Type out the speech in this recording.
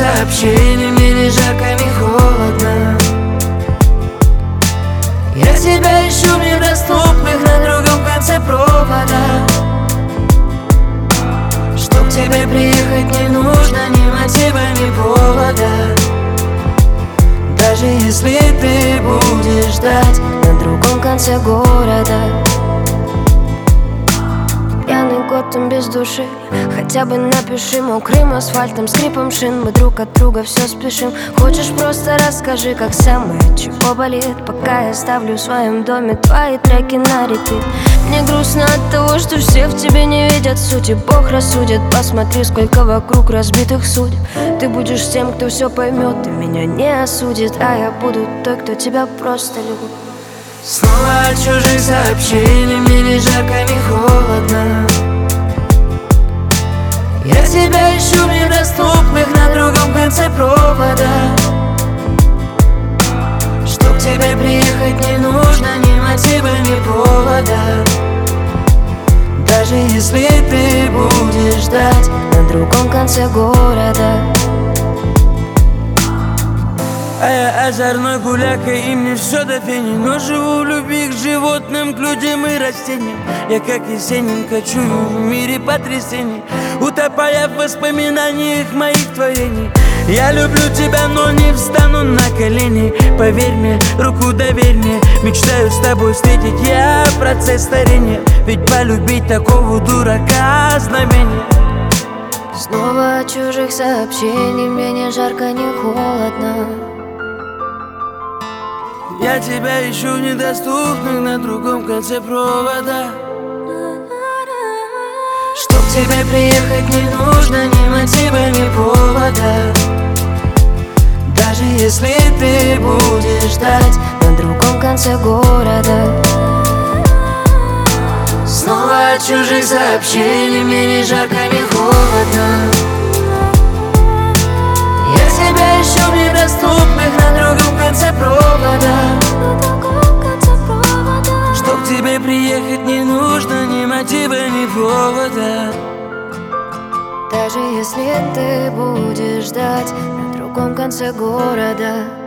сообщений, мне ни жарко, ни холодно. Я тебя ищу в недоступных на другом конце провода. Чтоб к тебе приехать не нужно ни мотива, ни повода. Даже если ты будешь ждать на другом конце города. Пьяный год, он без души. Хотя бы напиши мокрым асфальтом, скрипом шин. Мы друг от друга все спешим. Хочешь, просто расскажи, как самое, чего болит. Пока я ставлю в своем доме твои треки на репит. Мне грустно от того, что все в тебе не видят сути. Бог рассудит, посмотри, сколько вокруг разбитых судеб. Ты будешь тем, кто все поймет и меня не осудит. А я буду той, кто тебя просто любит. Снова от чужих сообщений, мне ни жарко, ни холодно. Я тебя ищу в недоступных на другом конце провода. Чтоб к тебе приехать не нужно ни мотива, ни повода. Даже если ты будешь ждать на другом конце города. А я озорной гуляка, и мне все до фени. Но живу в любви к животным, к людям и растениям. Я как Есенин кочую в мире потрясений, утопая в воспоминаниях моих творений. Я люблю тебя, но не встану на колени. Поверь мне, руку доверь мне, мечтаю с тобой встретить я процесс старения. Ведь полюбить такого дурака знамение. Снова от чужих сообщений, мне ни жарко, ни холодно. Я тебя ищу в недоступных на другом конце провода. Чтоб к тебе приехать не нужно ни мотива, ни повода. Даже если ты будешь ждать на другом конце города. Снова от чужих сообщений, мне ни жарко, ни холодно. Я тебя ищу в недоступных на другом конце провода. Чтоб к тебе приехать не нужно ни мотива, ни повода. Даже если ты будешь ждать на другом конце города.